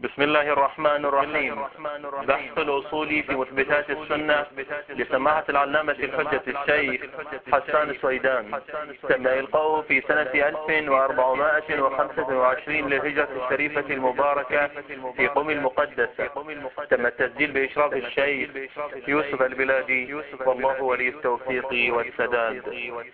بسم الله الرحمن الرحيم. بحث الأصولي في مثبتات السنة لسماحة العلامة الحجة الشيخ حسان السويدان، تم إلقاؤه في سنة 1425 للهجرة الشريفة المباركة في قم المقدسة. تم التسجيل بإشراف الشيخ يوسف البلادي، والله ولي التوفيق والسداد.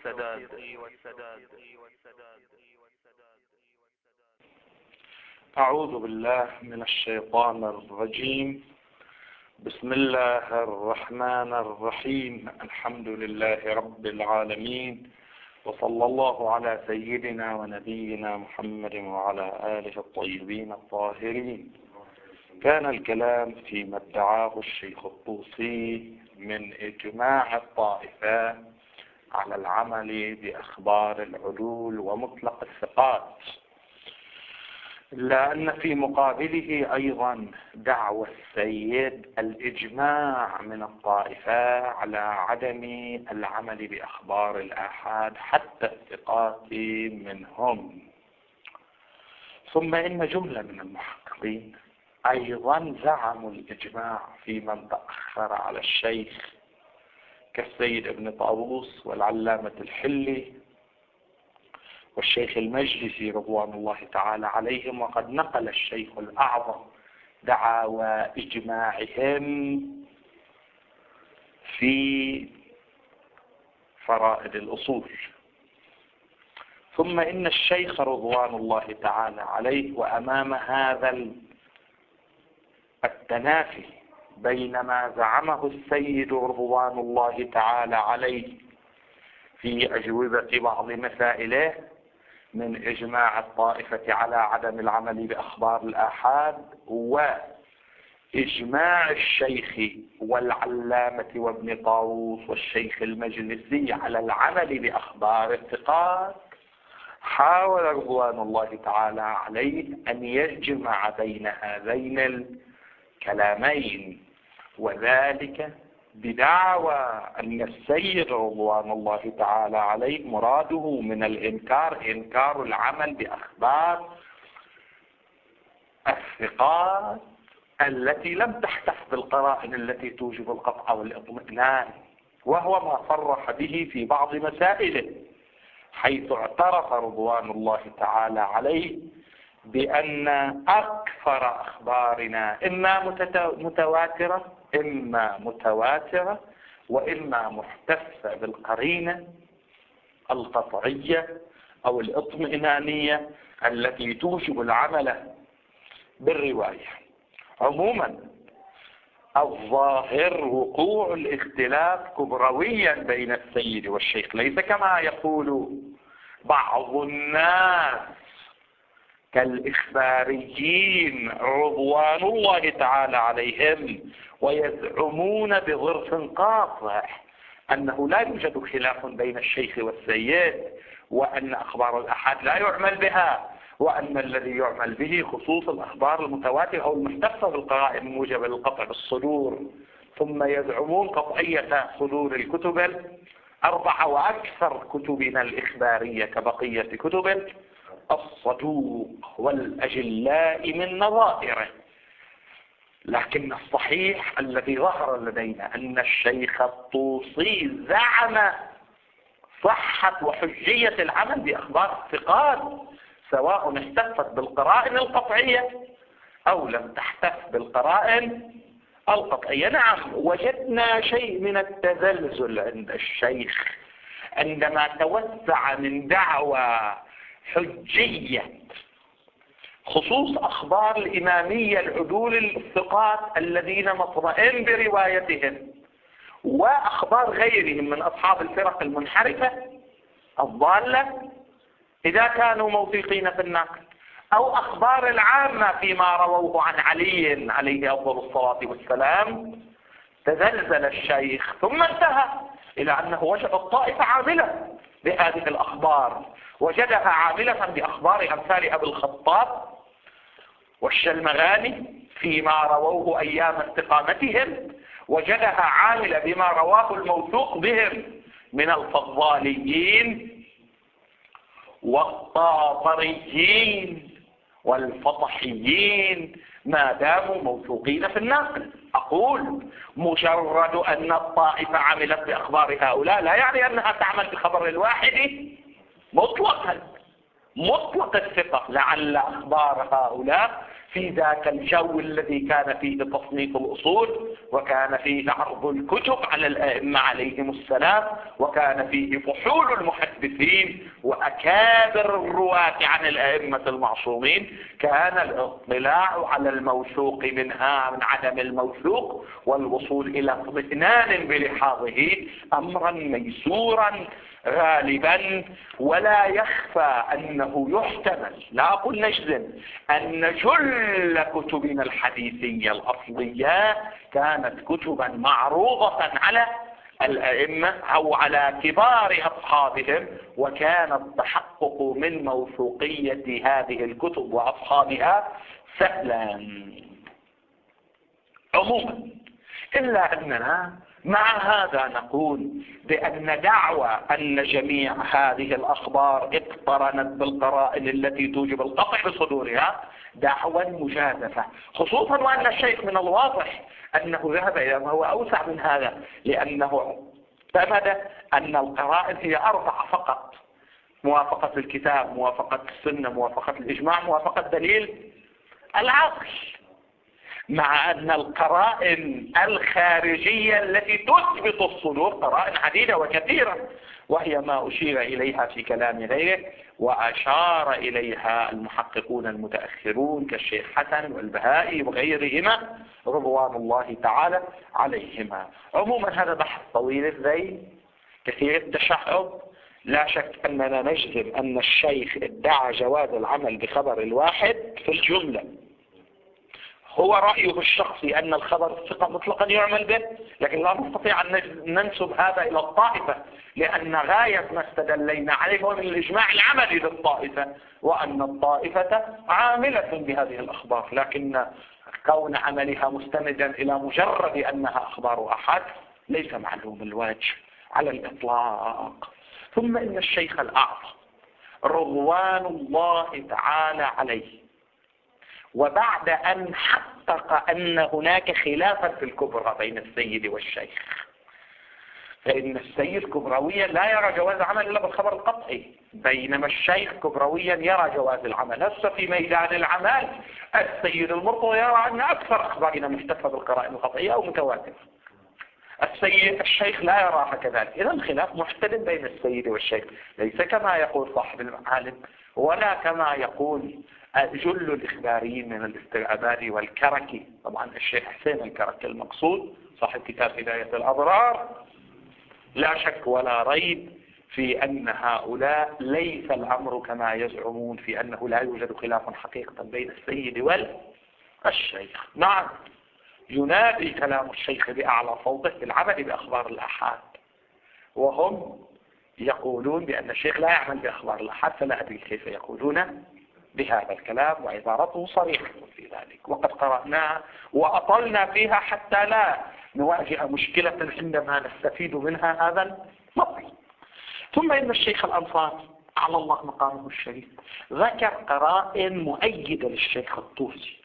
أعوذ بالله من الشيطان الرجيم. بسم الله الرحمن الرحيم. الحمد لله رب العالمين، وصلى الله على سيدنا ونبينا محمد وعلى آله الطيبين الطاهرين. كان الكلام فيما ادعاه الشيخ الطوسي من إجماع الطائفة على العمل بأخبار العدول ومطلق الثقات، إلا أن في مقابله أيضا دعوى السيد الإجماع من الطائفة على عدم العمل بأخبار الآحاد حتى الثقات منهم. ثم إن جملة من المحققين أيضا زعموا الإجماع في من تأخر على الشيخ كالسيد ابن طاووس والعلامة الحلي والشيخ المجلسي رضوان الله تعالى عليهم. وقد نقل الشيخ الأعظم دعاوى إجماعهم في فرائد الأصول. ثم إن الشيخ رضوان الله تعالى عليه، وأمام هذا التنافي بين ما زعمه السيد رضوان الله تعالى عليه في أجوبة بعض مسائله من إجماع الطائفة على عدم العمل بأخبار الآحاد، وإجماع الشيخ والعلامة وابن طاووس والشيخ المجلسي على العمل بأخبار الثقات، حاول رضوان الله تعالى عليه أن يجمع بين هذين الكلامين، وذلك بدعوى أن السيد رضوان الله تعالى عليه مراده من الإنكار إنكار العمل بأخبار الثقات التي لم تحتف بالقرائن التي توجب القطع والإطمئنان، وهو ما صرح به في بعض مسائله، حيث اعترف رضوان الله تعالى عليه بأن أكثر أخبارنا إما متواترة وإما محتفة بالقرينة القطعية أو الإطمئنانية التي توجب العمل بالرواية. عموما الظاهر وقوع الاختلاف كبرويا بين السيد والشيخ، ليس كما يقول بعض الناس كالإخباريين رضوان الله تعالى عليهم، ويزعمون بظرف قاطع أنه لا يوجد خلاف بين الشيخ والسيد، وأن أخبار الآحاد لا يعمل بها، وأن الذي يعمل به خصوص الأخبار المتواترة أو المحتفظة بالقرائن الموجبة للقطع بالصدور. ثم يزعمون قطعية صدور الكتب الأربعة وأكثر كتبنا الإخبارية كبقية كتب الصدوق والأجلاء من نظائره. لكن الصحيح الذي ظهر لدينا أن الشيخ الطوسي زعم صحة وحجية العمل بأخبار الثقات، سواء احتفت بالقرائن القطعية أو لم تحتف بالقرائن القطعية. نعم، وجدنا شيء من التزلزل عند الشيخ عندما توسع من دعوى حجية خصوص أخبار الإمامية العدول الثقات الذين مطمئن بروايتهم، وأخبار غيرهم من أصحاب الفرق المنحرفة الضالة إذا كانوا موثوقين في النقل، أو أخبار العامة فيما رووه عن علي عليه أفضل الصلاة والسلام. تزلزل الشيخ ثم انتهى إلى أنه وجد الطائفة عاملة بهذه الأخبار، وجدها عاملة بأخبار أمثال أبي الخطاب والشلمغاني فيما رووه أيام استقامتهم، وجدها عاملة بما رواه الموثوق بهم من الفضاليين والطاطريين والفطحيين ما داموا موثوقين في النقل. أقول مجرد أن الطائفة عملت بأخبار هؤلاء لا يعني أنها تعمل بخبر الواحد مطلقا، مطلق الثقة. لعل أخبار هؤلاء في ذاك الجو الذي كان فيه تصنيف الأصول، وكان فيه عرض الكتب على الأئمة عليهم السلام، وكان فيه فحول المحدثين وأكابر الرواة عن الأئمة المعصومين، كان الاطلاع على الموثوق منها من عدم الموثوق والوصول إلى اطمئنان بلحاظه أمرا ميسورا غالبا. ولا يخفى أنه يحتمل، لا أقول نجزم، أن جل كتبنا الحديثية الأصلية كانت كتبا معروضة على الأئمة أو على كبار أصحابهم، وكان التحقق من موثوقية هذه الكتب وأصحابها سهلا عموما. إلا أننا مع هذا نقول بأن دعوى أن جميع هذه الأخبار اقترنت بالقرائن التي توجب القطع بصدورها دعوى مجازفة، خصوصا وأن الشيخ من الواضح أنه ذهب إلى ما هو أوسع من هذا، لأنه اعتمد أن القرائن هي 4 فقط: موافقة الكتاب، موافقة السنة، موافقة الإجماع، موافقة دليل العقل، مع أن القرائن الخارجية التي تثبت الصدور قرائن عديدة وكثيرة، وهي ما أشير إليها في كلام غيره، وأشار إليها المحققون المتأخرون كالشيخ حسن والبهائي وغيرهما رضوان الله تعالى عليهما. عموما هذا بحث طويل الذيل كثير التشعب. لا شك أننا نجزم أن الشيخ ادعى جواز العمل بخبر الواحد في الجملة، هو رأيه الشخصي أن الخبر الثقة مطلقا يعمل به، لكن لا نستطيع أن ننسب هذا إلى الطائفة، لأن غاية ما استدلينا عليه هو من الإجماع العملي للطائفة، وأن الطائفة عاملة بهذه الأخبار، لكن كون عملها مستندا إلى مجرد أنها أخبار أحد ليس معلوم الوجه على الإطلاق. ثم إن الشيخ الأعظم رضوان الله تعالى عليه، وبعد أن حقق أن هناك خلافا في الكبرى بين السيد والشيخ، فإن السيد كبرويا لا يرى جواز عمل إلا بالخبر القطعي، بينما الشيخ كبرويا يرى جواز العمل. هسه في ميدان العمل السيد المرتضى يرى أن أكثر أخبارنا محتفة بالقرائن القطعية أو متواترة، الشيخ لا يراها كذلك. إذا الخلاف محتدم بين السيد والشيخ، ليس كما يقول صاحب المعالم ولا كما يقول جل الإخباريين من الاسترعبادي والكركي. طبعا الشيخ حسين الكركي المقصود صاحب كتاب هداية الأضرار. لا شك ولا ريب في أن هؤلاء ليس الأمر كما يزعمون في أنه لا يوجد خلاف حقيقة بين السيد والشيخ. نعم ينادي كلام الشيخ بأعلى صوته بالعمل بأخبار الآحاد، وهم يقولون بأن الشيخ لا يعمل بأخبار الآحاد، فلا أدري كيف يقولون بهذا الكلام، وعبارته صريحة في ذلك، وقد قرأناها وأطلنا فيها حتى لا نواجه مشكلة عندما نستفيد منها هذا المطلب. ثم إن الشيخ الأنصاري على الله مقامه الشريف ذكر قرائن مؤيدة للشيخ الطوسي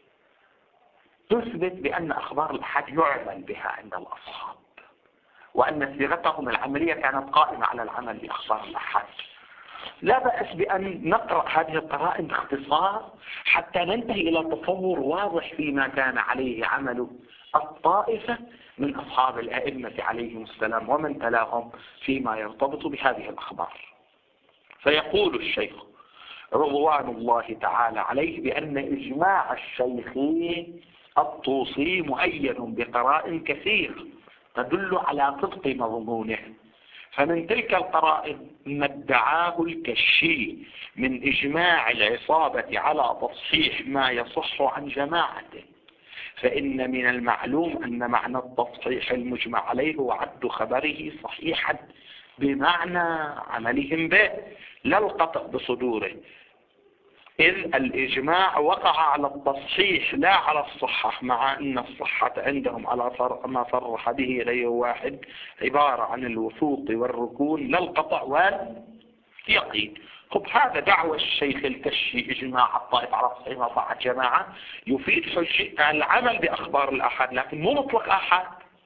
تثبت بأن أخبار الأحاد يعمل بها عند الأصحاب، وأن صيغتهم العملية كانت قائمة على العمل بأخبار الأحاد. لا بأس بأن نقرأ هذه القرائن باختصار حتى ننتهي إلى تصور واضح فيما كان عليه عمل الطائفة من أصحاب الأئمة عليهم السلام ومن تلاهم فيما يرتبط بهذه الأخبار. فيقول الشيخ رضوان الله تعالى عليه بأن إجماع الشيخ الطوسي مؤيد بقرائن كثير تدل على صدق مضمونه. فمن تلك القرائن ما ادعاه الكشي من إجماع العصابة على تصحيح ما يصح عن جماعته، فإن من المعلوم أن معنى التصحيح المجمع عليه هو عد خبره صحيحا بمعنى عملهم به لا القطع بصدوره، إذ الإجماع وقع على التصحيح لا على الصحة، مع أن الصحة عندهم على ما صرح به غير واحد عبارة عن الوثوق والركون لا القطع واليقين. خب هذا دعوة الشيخ الكشي إجماع الطائف على صحيح وصحة الجماعة يفيد العمل بأخبار الآحاد، لكن مو مطلق آحاد.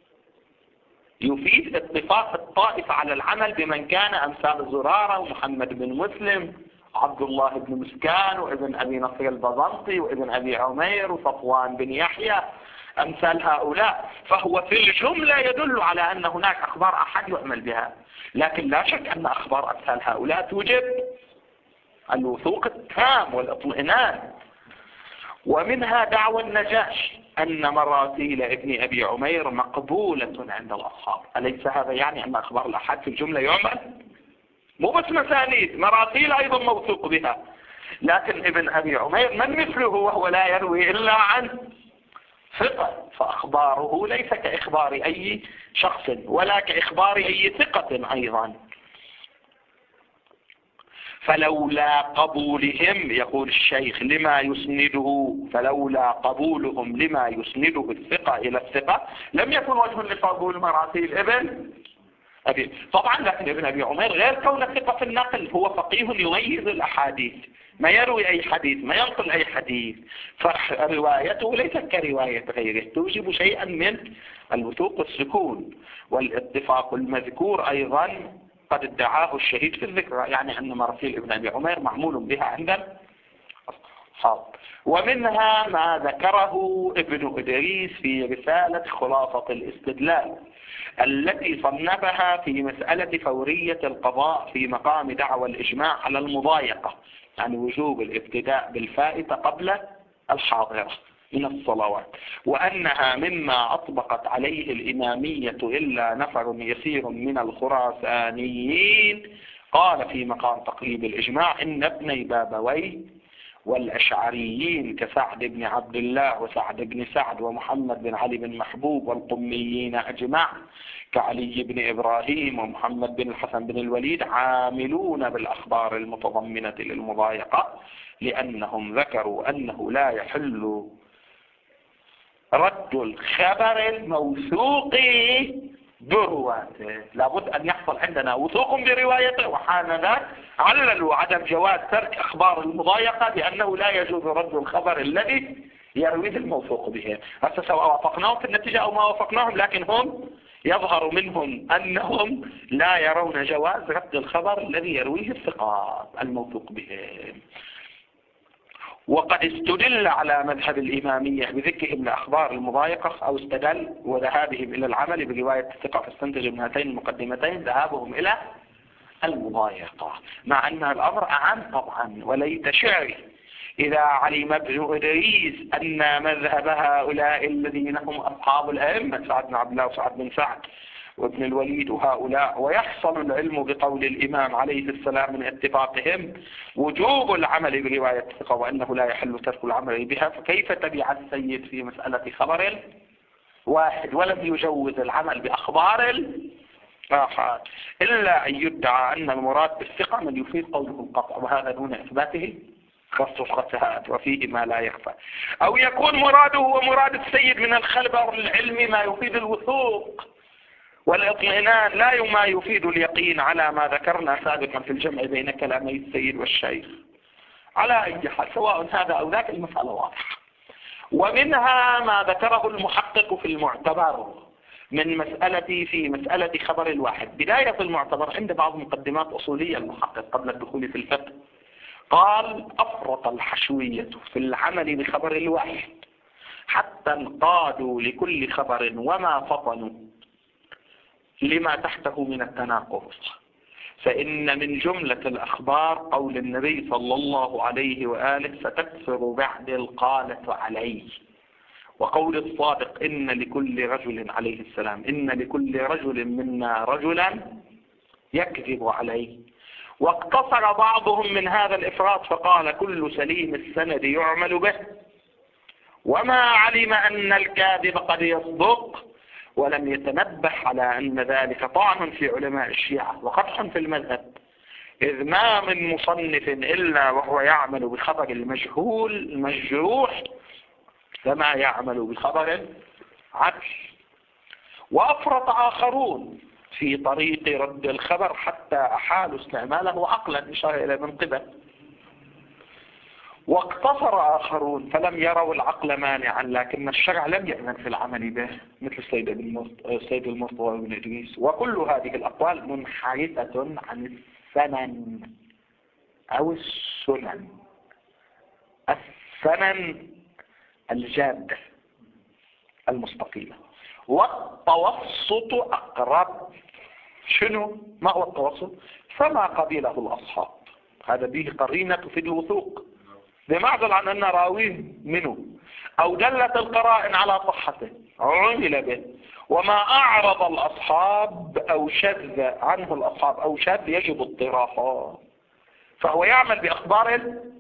يفيد اتفاق الطائف على العمل بمن كان أمثال زرارة ومحمد بن مسلم، عبد الله بن مسكان، وابن أبي نصر البزنطي، وابن أبي عمير، وصفوان بن يحيى، أمثال هؤلاء. فهو في الجملة يدل على أن هناك أخبار أحد يعمل بها، لكن لا شك أن أخبار أمثال هؤلاء توجب الوثوق التام والاطمئنان. ومنها دعوى النجاشي أن مراسيل ابن أبي عمير مقبولة عند الأصحاب. أليس هذا يعني أن أخبار الأحد في الجملة يعمل؟ مو بس مسانيد، مراسيل أيضا موثوق بها، لكن ابن أبي عمير من مثله وهو لا يروي إلا عن ثقة، فأخباره ليس كإخبار أي شخص ولا كإخبار أي ثقة أيضا. فلولا قبولهم، يقول الشيخ، لما يسنده، فلولا قبولهم لما يسنده الثقة إلى الثقة لم يكن وجه لقبول مراسيل ابن أبي. طبعا لكن ابن أبي عمير غير كون ثقة في النقل، هو فقيه يميز الأحاديث، ما يروي أي حديث، ما ينقل أي حديث، فروايته ليست كرواية غيره، توجب شيئا من الوثوق والسكون. والاتفاق المذكور أيضا قد ادعاه الشهيد في الذكرى، يعني أن مراسيل ابن أبي عمير معمول بها عند الأصحاب. ومنها ما ذكره ابن إدريس في رسالة خلاصة الاستدلال التي صنفها في مسألة فورية القضاء في مقام دعوى الإجماع على المضايقة، يعني وجوب الابتداء بالفائتة قبل الحاضرة من الصلوات، وأنها مما أطبقت عليه الإمامية إلا نفر يسير من الخراسانيين. قال في مقام تقريب الإجماع إن ابني بابويه والأشعريين كسعد بن عبد الله وسعد بن سعد ومحمد بن علي بن محبوب والقميين أجمع كعلي بن إبراهيم ومحمد بن الحسن بن الوليد عاملون بالأخبار المتضمنة للمضايقة، لأنهم ذكروا أنه لا يحل رد الخبر الموثوق بروايته، لابد أن يحصل عندنا وثوق بروايته. وحان ذاك عللوا عدم جواز ترك أخبار المضايقة بأنه لا يجوز رد الخبر الذي يرويه الموثوق به. هسه سواء وافقناهم في النتيجة أو ما وافقناهم، لكن هم يظهر منهم أنهم لا يرون جواز رد الخبر الذي يرويه الثقات الموثوق به. وقد استدل على مذهب الإمامية بذكرهم لأخبار المضايقة، أو استدل وذهابهم إلى العمل برواية الثقة، فاستنتج من هاتين المقدمتين ذهابهم إلى المضايقة، مع أن الأمر أعم طبعا. وليت شعري إذا علم ابن إدريس أن مذهب هؤلاء الذين هم أصحاب الأئمة سعد بن عبد الله وسعد بن سعد وابن الوليد وهؤلاء، ويحصل العلم بقول الإمام عليه السلام من اتفاقهم وجوب العمل برواية الثقة وأنه لا يحل ترك العمل بها، فكيف تبع السيد في مسألة خبر واحد ولم يجوز العمل بأخبار الآحاد، إلا أن يدعى أن المراد بالثقة من يفيد قوله القطع، وهذا دون إثباته خصوصات وفيه ما لا يخفى. أو يكون مراده ومراد السيد من الخبر العلمي ما يفيد الوثوق والاطمئنان، لا ما يفيد اليقين، على ما ذكرنا سابقا في الجمع بين كلامي السيد والشيخ. على أي حال سواء هذا أو ذاك المسألة واضحة. ومنها ما ذكره المحقق في المعتبر من في مسألة خبر الواحد. بداية المعتبر عند بعض مقدمات أصولية المحقق قبل الدخول في الفقه، قال أفرط الحشوية في العمل بخبر الواحد حتى انقادوا لكل خبر وما فطنوا لما تحته من التناقض، فإن من جملة الأخبار قول النبي صلى الله عليه وآله ستكثر بعد القالة عليه، وقول الصادق إن لكل رجل عليه السلام إن لكل رجل منا رجلا يكذب عليه. واقتصر بعضهم من هذا الإفراط فقال كل سليم السند يعمل به، وما علم أن الكاذب قد يصدق، ولم يتنبه على أن ذلك طعن في علماء الشيعة وقدح في المذهب، إذ ما من مصنف إلا وهو يعمل بخبر المجهول المجروح كما يعمل بخبر العدل. وأفرط آخرون في طريق رد الخبر حتى أحالوا استعماله عقلا، إشارة إلى من قبل. واقتصر آخرون فلم يروا العقل مانعا، لكن الشرع لم يأذن في العمل به، مثل السيد المصطفى بن إدريس. وكل هذه الأقوال منحرفة عن السنن أو السنن. السنن الجادة المستقيمة، والتوسط أقرب. شنو؟ ما هو التوسط؟ فما قبله الأصحاب، هذا به قرينة في الوثوق، بمعزل عن أن راويه منه، أو دلت القرائن على صحته عمل به. وما أعرض الأصحاب أو شذ عنه الأصحاب أو شذ يجب اضطرافه، فهو يعمل بأخبار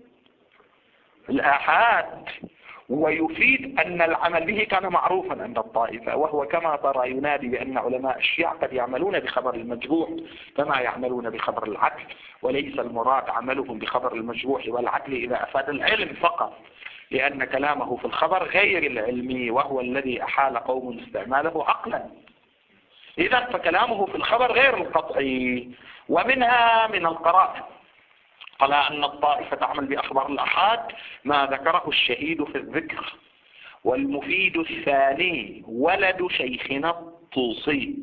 الآحاد، ويفيد أن العمل به كان معروفا عند الطائفة، وهو كما ترى ينادي بأن علماء الشيعة قد يعملون بخبر المجروح كما يعملون بخبر العدل، وليس المراد عملهم بخبر المجروح والعدل إذا أفاد العلم فقط، لأن كلامه في الخبر غير العلمي، وهو الذي أحال قوم استعماله عقلا. إذا فكلامه في الخبر غير القطعي. ومنها من القرائن قال أن الطائفة تعمل بأخبار الأحاد ما ذكره الشهيد في الذكر. والمفيد الثاني ولد شيخنا الطوسي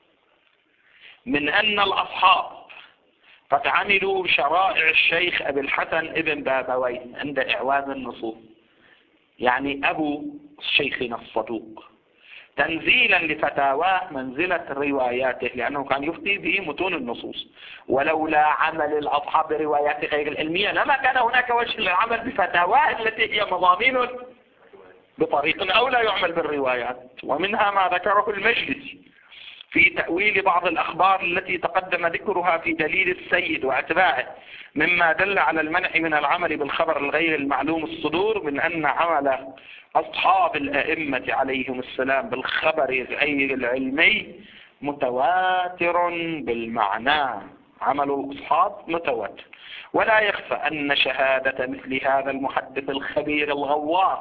من أن الأصحاب قد عملوا بشرائع الشيخ أبي الحسن ابن بابويه عند إعواز النصوص، يعني أبو شيخنا الصدوق، تنزيلا لفتاواه منزلة رواياته، لأنه كان يفتي في متون النصوص. ولولا عمل الأصحاب بروايات غير العلمية لما كان هناك وجه للعمل بفتاواه التي هي مضامين بطريق أو لا يعمل بالروايات. ومنها ما ذكره المجلسي في تأويل بعض الأخبار التي تقدم ذكرها في دليل السيد وأتباعه، مما دل على المنع من العمل بالخبر الغير المعلوم الصدور، من أن عمل أصحاب الأئمة عليهم السلام بالخبر غير العلمي متواتر بالمعنى. عمل الأصحاب متواتر. ولا يخفى أن شهادة مثل هذا المحدث الخبير الغواص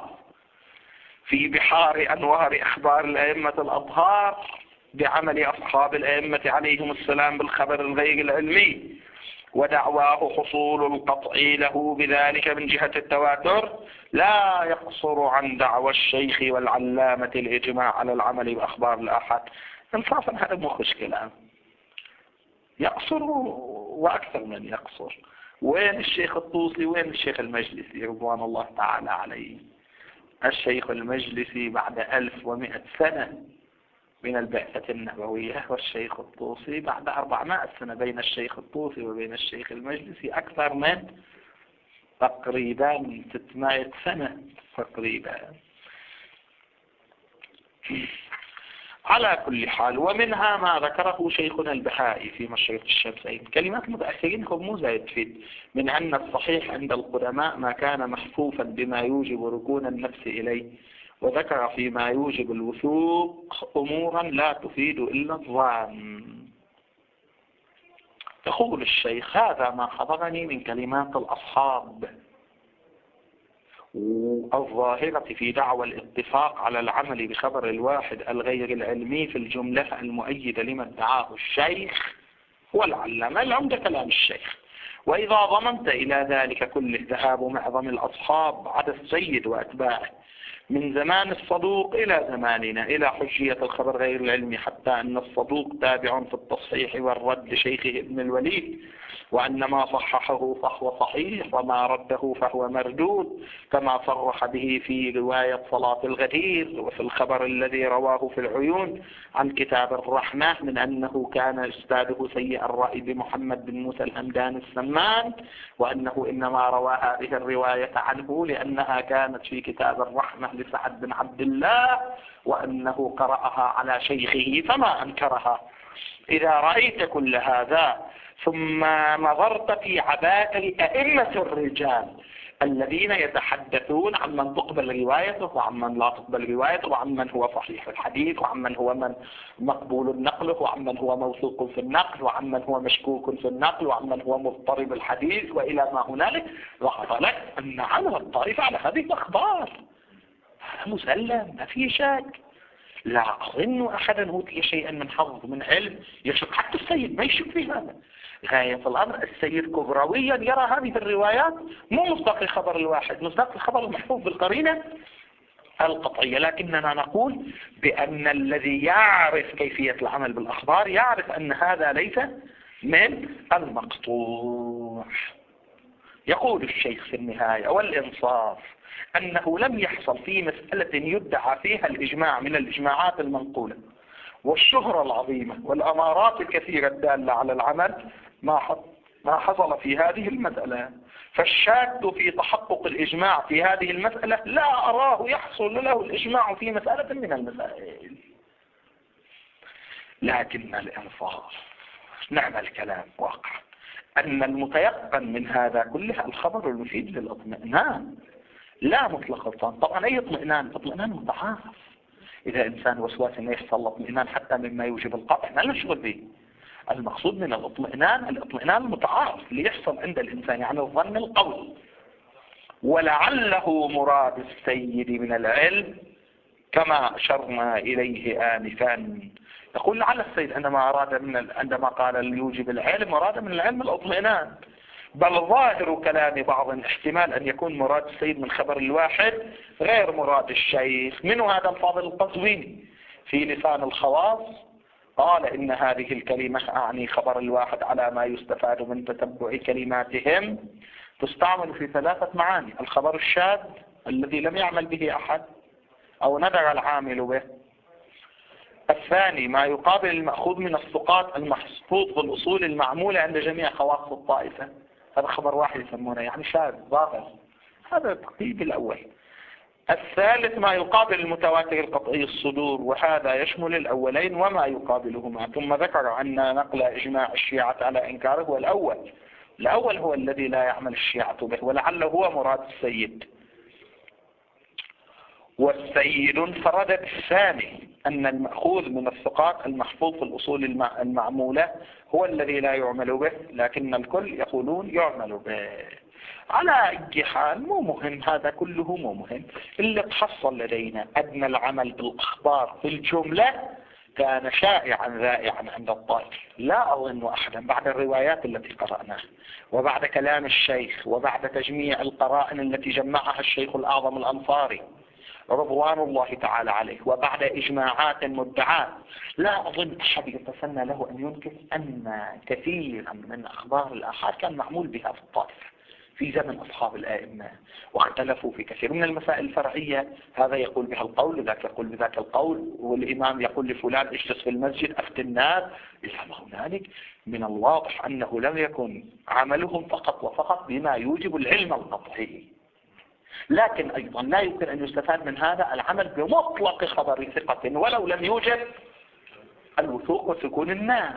في بحار أنوار أخبار الأئمة الأطهار بعمل أصحاب الأئمة عليهم السلام بالخبر الغير العلمي، ودعواه حصول القطع له بذلك من جهة التواتر، لا يقصر عن دعوى الشيخ والعلامة الإجماع على العمل بأخبار الآحاد. انصافا هذا مو مشكلة، يقصر وأكثر من يقصر. وين الشيخ الطوسي وين الشيخ المجلسي رضوان الله تعالى عليه؟ الشيخ المجلسي بعد 1100 سنة من البعثة النبوية، والشيخ الطوسي بعد 400 سنة. بين الشيخ الطوسي وبين الشيخ المجلسي أكثر من تقريبا 600 سنة تقريبا. على كل حال، ومنها ما ذكره شيخنا البهائي في مشرق الشمسين. كلمات المتأخرين هم مو زايد تفيد من أن الصحيح عند القدماء ما كان محفوفا بما يوجب ركون النفس إليه، وذكر فيما يوجب الوثوق أمورا لا تفيد إلا الظن. يقول الشيخ: هذا ما حضرني من كلمات الأصحاب الظاهرة في دعوى الاتفاق على العمل بخبر الواحد الغير العلمي في الجملة المؤيدة لما ادعاه الشيخ والعلامة. العمدة كلام الشيخ. وإذا ضمنت إلى ذلك كله ذهاب معظم الأصحاب عدا السيد وأتباعه من زمان الصدوق إلى زماننا إلى حجية الخبر غير العلمي، حتى أن الصدوق تابع في التصحيح والرد لشيخه ابن الوليد، وأن ما صححه فهو صحيح وما رده فهو مردود، كما صرح به في رواية صلاة الغدير وفي الخبر الذي رواه في العيون عن كتاب الرحمة من أنه كان أستاذه سيء الرأي بمحمد بن موسى الهمدان السمان، وأنه إنما روى هذه الرواية عنه لأنها كانت في كتاب الرحمة لسعد بن عبد الله، وأنه قرأها على شيخه فما أنكرها. إذا رأيت كل هذا ثم نظرت في عبائر أئمة الرجال الذين يتحدثون عن من تقبل روايته وعن من لا تقبل روايته، وعن من هو صحيح الحديث وعن من هو من مقبول النقل وعن من هو موثوق في النقل وعن من هو مشكوك في النقل وعن من هو مضطرب الحديث وإلى ما هنالك، ظهر لك أن عمل الطائفة على هذه الأخبار مسلم ما في شك. لا أظن أحدا أوتي شيئا من حظ من علم يشك، حتى السيد ما يشك في هذا. غاية الأمر السيد كبرويا يرى هذه الروايات مو مصداق الخبر الواحد، مصداق الخبر المحفوظ بالقرينة القطعية. لكننا نقول بأن الذي يعرف كيفية العمل بالأخبار يعرف أن هذا ليس من المقطوع. يقول الشيخ في النهاية: والإنصاف أنه لم يحصل في مسألة يدعى فيها الإجماع من الإجماعات المنقولة والشهرة العظيمة والأمارات الكثيرة الدالة على العمل ما حصل في هذه المسألة، فالشاك في تحقق الإجماع في هذه المسألة لا أراه يحصل له الإجماع في مسألة من المسائل. لكن الإنصاف نعم الكلام واقع أن المتيقن من هذا كله الخبر المفيد للاطمئنان لا مطلق الظن. طبعا أي اطمئنان؟ اطمئنان متعارف. إذا إنسان وسواس إنه يحصل اطمئنان حتى مما يوجب القطع ما نشغل به. المقصود من الاطمئنان الاطمئنان المتعارف اللي يحصل عند الإنسان، يعني الظن القوي. ولعله مراد السيد من العلم كما أشرنا إليه آنفا. يقول لعل السيد عندما قال يوجب العلم أراد من العلم الاطمئنان، بل ظاهر كلام بعض احتمال أن يكون مراد السيد من خبر الواحد غير مراد الشيخ. من هذا الفاضل القزويني في لسان الخواص قال: إن هذه الكلمة أعني خبر الواحد على ما يستفاد من تتبع كلماتهم تستعمل في 3 معاني: الخبر الشاذ الذي لم يعمل به أحد أو ندر العامل به. الثاني ما يقابل المأخوذ من الثقات المحفوظ بالأصول المعمولة عند جميع خواص الطائفة. هذا خبر واحد يسمونه يعني شاذ ظاهر. هذا التقييد الأول. الثالث ما يقابل المتواتر القطعي الصدور، وهذا يشمل الأولين وما يقابلهما. ثم ذكر أن نقل إجماع الشيعة على إنكاره هو الأول هو الذي لا يعمل الشيعة به، ولعله هو مراد السيد. والسيد انفرد بالثاني أن المأخوذ من الثقات المحفوظ في الأصول المعمولة هو الذي لا يعمل به، لكن الكل يقولون يعمل به. على أي حال مو مهم، هذا كله مو مهم. اللي تحصل لدينا أن العمل بالأخبار في الجملة كان شائعا ذائعا عند الطائف. لا أظن أحدا بعد الروايات التي قرأناها وبعد كلام الشيخ وبعد تجميع القرائن التي جمعها الشيخ الأعظم الأنصاري رضوان الله تعالى عليه وبعد إجماعات مدعاة، لا أظن أحد يتسنى له أن ينكر أن كثيرا من أخبار الآحاد كان معمول بها في الطائف في زمن أصحاب الآئمة، واختلفوا في كثير من المسائل الفرعية. هذا يقول بها القول وذاك يقول بذاك القول، والإمام يقول لفلان اجلس في المسجد أفتي الناس. إلى ما هنالك من الواضح أنه لم يكن عملهم فقط وفقط بما يوجب العلم القطعي. لكن أيضا لا يمكن أن يستفاد من هذا العمل بمطلق خبر ثقة ولو لم يوجد الوثوق وسكون الناس.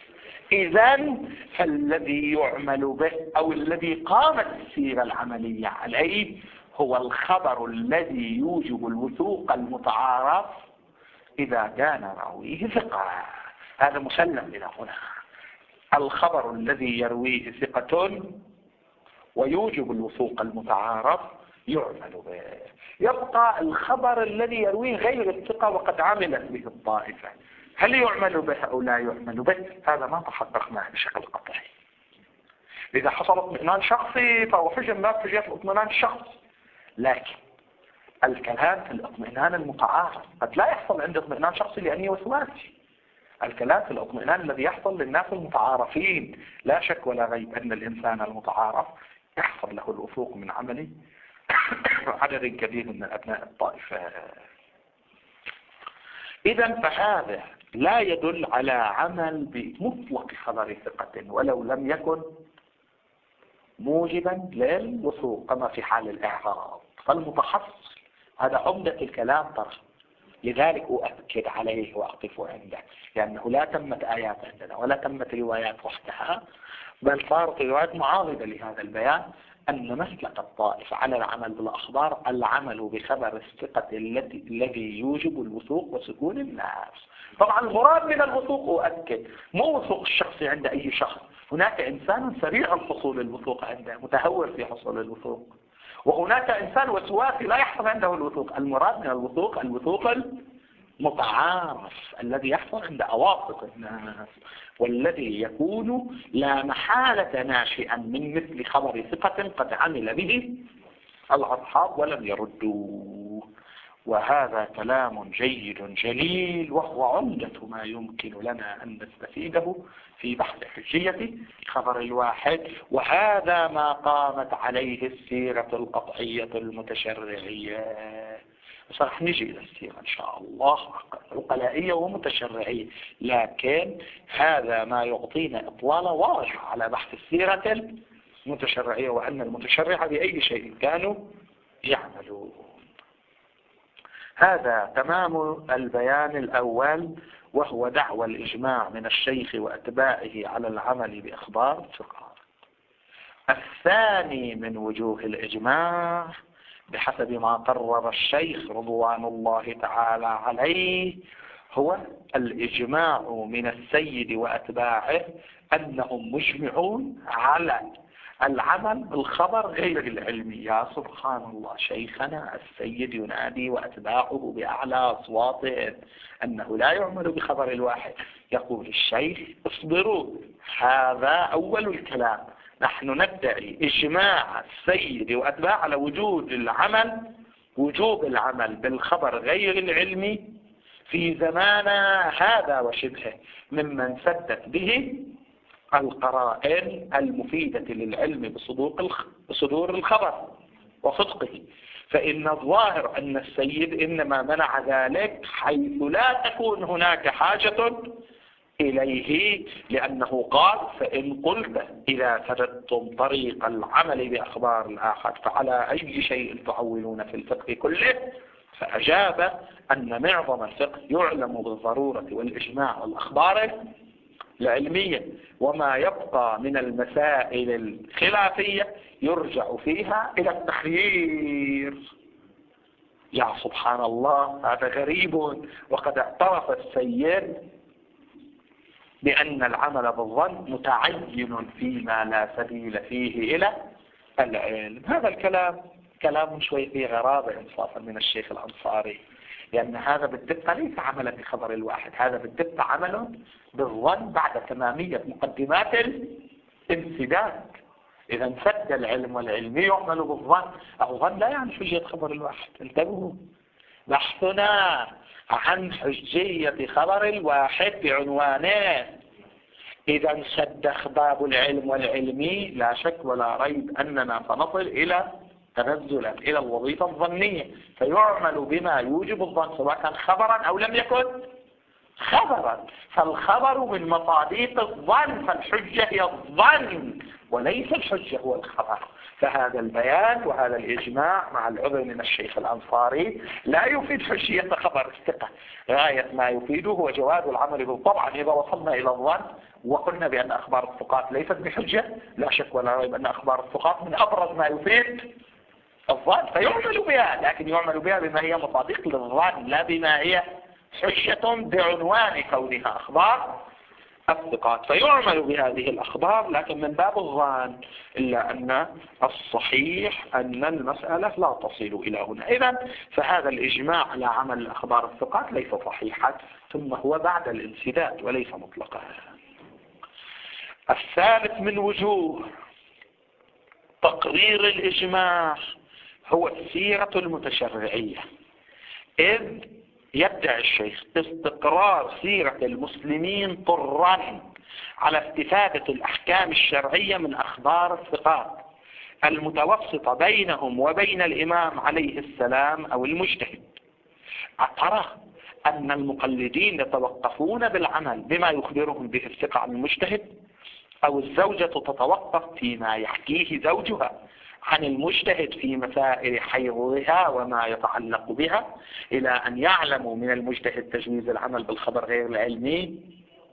إذن فالذي يعمل به أو الذي قامت السيرة العملية عليه هو الخبر الذي يوجب الوثوق المتعارف إذا كان راويه ثقة. هذا مسلم إلى هنا. الخبر الذي يرويه ثقة ويوجب الوثوق المتعارف يعمل به. يبقى الخبر الذي يرويه غير الثقة وقد عملت به الطائفة، هل يعمل به أو لا يعمل به؟ هذا ما تحققناه بشكل قطعي. إذا حصل اطمئنان شخصي فهو حجة من باب حجة الاطمئنان الشخصي، لكن الكلام في الاطمئنان المتعارف قد لا يحصل عند اطمئنان شخصي لأني وسواسي. الكلام في الاطمئنان الذي يحصل للناس المتعارفين. لا شك ولا ريب أن الإنسان المتعارف يحصل له الوثوق من عمله عدد كبير من أبناء الطائفة. إذن فهذا لا يدل على عمل بمطلق خبر ثقة ولو لم يكن موجبا للوثوق كما في حال الإعراض. فالمتحصل هذا عمدة الكلام ترى، لذلك أؤكد عليه وأقف عنده، لأنه لا تمت آيات عندنا ولا تمت روايات وحدها، بل صارت روايات معارضة لهذا البيان أن مسلك الطائف على العمل بالأخبار العمل بخبر الثقة الذي يوجب الوثوق وسكون الناس. طبعا المراد من الوثوق أؤكد مو وثوق الشخصي عند أي شخص، هناك إنسان سريع الحصول الوثوق عنده متهور في حصول الوثوق، وهناك إنسان وسواسي لا يحصل عنده الوثوق. المراد من الوثوق متعارف الذي يحصل عند أواسط الناس، والذي يكون لا محالة ناشئا من مثل خبر ثقة قد عمل به الأصحاب ولم يردوه. وهذا كلام جيد جليل، وهو عمدة ما يمكن لنا أن نستفيده في بحث حجية خبر الواحد، وهذا ما قامت عليه السيرة القطعية المتشرعية. صح نجي إلى السيرة إن شاء الله عقلائية ومتشرعية، لكن هذا ما يعطينا إطلالة واضحة على بحث السيرة المتشرعية، وأن المتشرع بأي شيء كانوا يعملون. هذا تمام البيان الأول، وهو دعوى الإجماع من الشيخ وأتباعه على العمل بأخبار الثقات. الثاني من وجوه الإجماع بحسب ما قرر الشيخ رضوان الله تعالى عليه هو الإجماع من السيد وأتباعه أنهم مجمعون على العمل بالخبر غير العلمي. يا سبحان الله، شيخنا السيد ينادي وأتباعه بأعلى أصوات أنه لا يعمل بخبر الواحد. يقول الشيخ اصبروا، هذا أول الكلام، نحن ندعي إجماع السيد وأتباع على وجوب العمل بالخبر غير العلمي في زماننا هذا وشبهه، ممن سدت به القرائن المفيدة للعلم بصدور الخبر وصدقه. فإن الظاهر أن السيد إنما منع ذلك حيث لا تكون هناك حاجة إليه، لأنه قال فإن قلت إذا سردتم طريق العمل بأخبار الآحاد فعلى أي شيء تعولون في الفقه كله؟ فأجاب أن معظم الفقه يعلم بالضرورة والإجماع والأخبار العلمية، وما يبقى من المسائل الخلافية يرجع فيها إلى التخيير. يا سبحان الله، هذا غريب، وقد اعترف السيد بأن العمل بالظن متعين فيما لا سبيل فيه إلى العلم. هذا الكلام كلام شوي فيه غرابة إنصافا من الشيخ الأنصاري، لأن هذا بالدقة ليس عملا بخبر الواحد، هذا بالدقة عمل بالظن بعد تمامية مقدمات الانسداد. إذا انسد العلم والعلمي يعمل بالظن، الظن لا يعني حجية خبر الواحد. انتبهوا، بحثنا عن حجية خبر الواحد بعنوانه. إذا انسد باب العلم والعلمي لا شك ولا ريب أننا سنصل إلى تنزلا إلى الوظيفة الظنية، فيعمل بما يوجب الظن سواء كان خبرا أو لم يكن خبرا. فالخبر من مصاديق الظن، فالحجة هي الظن وليس الحجة هو الخبر. فهذا البيان وهذا الإجماع مع العذر من الشيخ الأنصاري لا يفيد حجية خبر الثقة، غاية ما يفيده هو جواز العمل به. طبعا إذا وصلنا إلى الظن وقلنا بأن أخبار الثقات ليست بحجة، لا شك ولا ريب أن أخبار الثقات من أبرز ما يفيد الظن، فيعمل بها، لكن يعمل بها بما هي مصادق للظن لا بما هي حجة بعنوان كونها أخبار الثقات. فيعمل بهذه الأخبار لكن من باب الظن، إلا أن الصحيح أن المسألة لا تصل إلى هنا. إذن فهذا الإجماع على عمل الأخبار الثقات ليس صحيحا، ثم هو بعد الانسداد وليس مطلقا. الثالث من وجوه تقرير الإجماع هو السيرة المتشرعية، إذ يدعي الشيخ استقرار سيرة المسلمين طرا على استفادة الأحكام الشرعية من أخبار الثقات المتوسطة بينهم وبين الإمام عليه السلام أو المجتهد. أترى أن المقلدين يتوقفون بالعمل بما يخبرهم به الثقة عن المجتهد، أو الزوجة تتوقف فيما يحكيه زوجها عن المجتهد في مسائل حيضها وما يتعلق بها، إلى أن يعلموا من المجتهد تجويز العمل بالخبر غير العلمي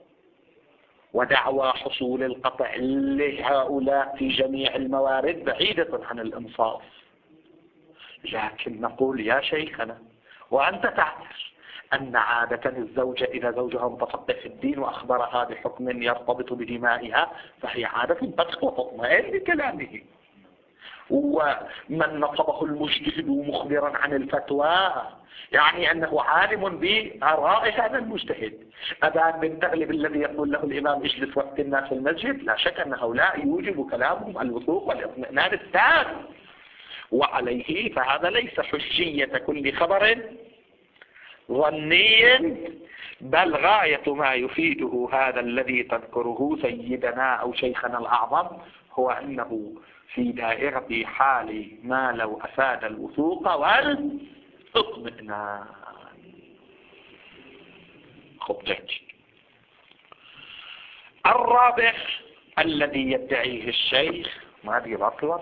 ودعوى حصول القطع لهؤلاء في جميع الموارد بعيدة عن الإنصاف. لكن نقول يا شيخنا، وأنت تعرف أن عادة الزوجة إذا زوجها متفقه في الدين وأخبرها بحكم يرتبط بدمائها فهي عادة تثق وتطمئن لكلامه، ومن نصبه المجتهد مخبرا عن الفتوى يعني أنه عالم بآراء هذا المجتهد. أبان بن تغلب الذي يقول له الإمام اجلس وقت الناس في المسجد، لا شك أن هؤلاء يوجب كلامهم الوثوق والاطمئنان التام، وعليه فهذا ليس حجية كل خبر ظني، بل غاية ما يفيده هذا الذي تذكره سيدنا أو شيخنا الأعظم هو أنه في دائرة حال ما لو أفاد الوثوق والاطمئنان. خبجت. الرابع الذي يدعيه الشيخ، ما أدري باقي وقت،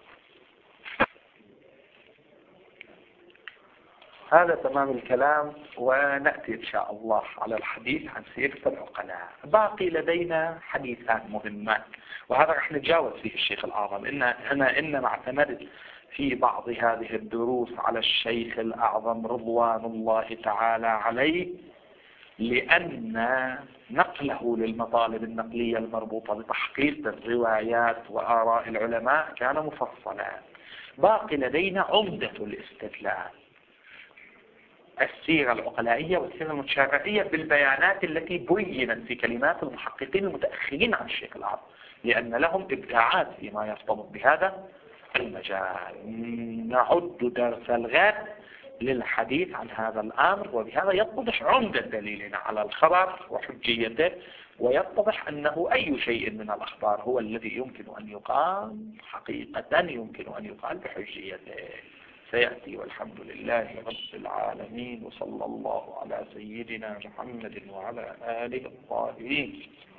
هذا تمام الكلام، ونأتي إن شاء الله على الحديث عن سيرة العقلاء. باقي لدينا حديثان مهمات، وهذا رح نتجاوز فيه الشيخ الأعظم. إنما اعتمدت في بعض هذه الدروس على الشيخ الأعظم رضوان الله تعالى عليه، لأن نقله للمطالب النقلية المربوطة بتحقيق الروايات وآراء العلماء كان مفصلا. باقي لدينا عمدة الاستدلال، السيرة العقلائية والسيرة المتشرعية بالبيانات التي بينت في كلمات المحققين المتأخرين عن الشيخ الأعظم، لأن لهم إبداعات فيما يرتبط بهذا المجال. نعد درس الغد للحديث عن هذا الأمر، وبهذا يتضح عمدة دليلنا على الخبر وحجيته، ويتضح أنه أي شيء من الأخبار هو الذي يمكن أن يقال حقيقة، يمكن أن يقال بحجيته. سيأتي والحمد لله رب العالمين، وصلى الله على سيدنا محمد وعلى آله الطاهرين.